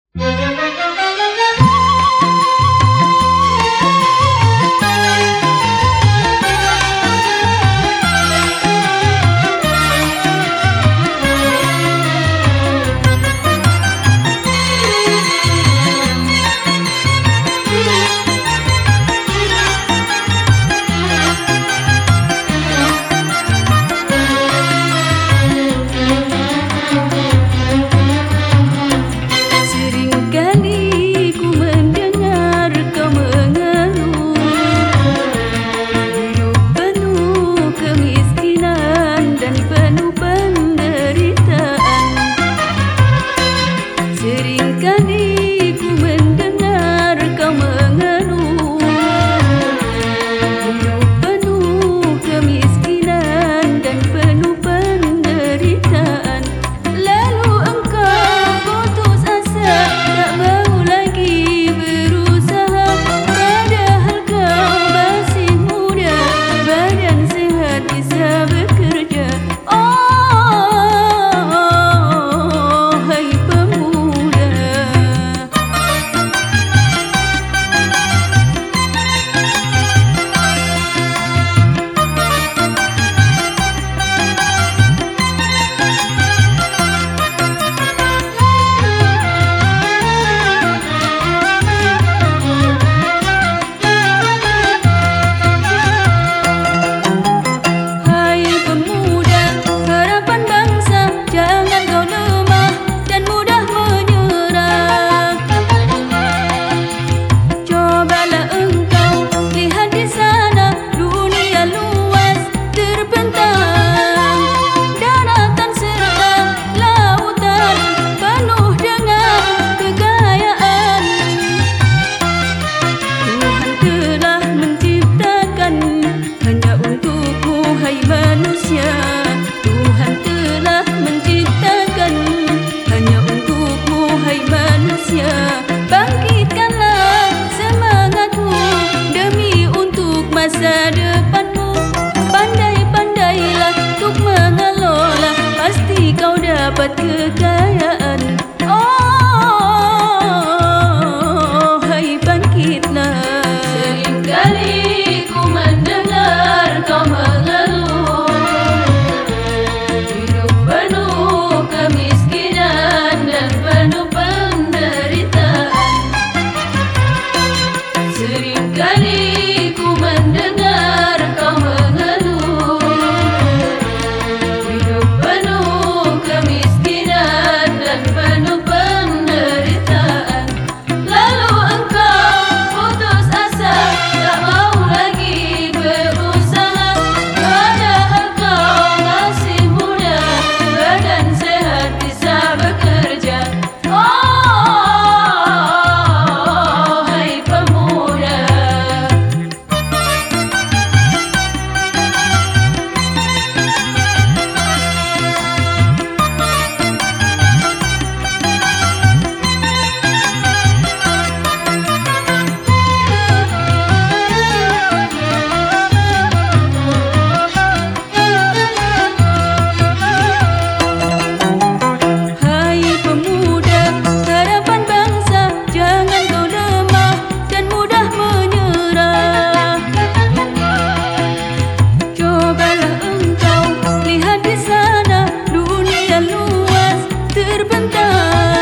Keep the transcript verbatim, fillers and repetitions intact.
Masa depanmu, pandai-pandailah untuk mengelola, pasti kau dapat kekayaan. Oh, hai bangkitlah. Seringkali ku mendengar kau mengeluh, hidup penuh kemiskinan dan penuh penderitaan. Seringkali ku mendengar kau mengeluh, hidup penuh kemiskinan dan penuh penderitaan. Lalu engkau putus asa, tak mau lagi berusaha, padahal kau masih muda, badan sehat bisa bekerja. Oh, hai pemuda. Hai pemuda, harapan bangsa, jangan kau lemah dan mudah menyerah. Cobalah engkau lihat di sana, dunia luas terbentang.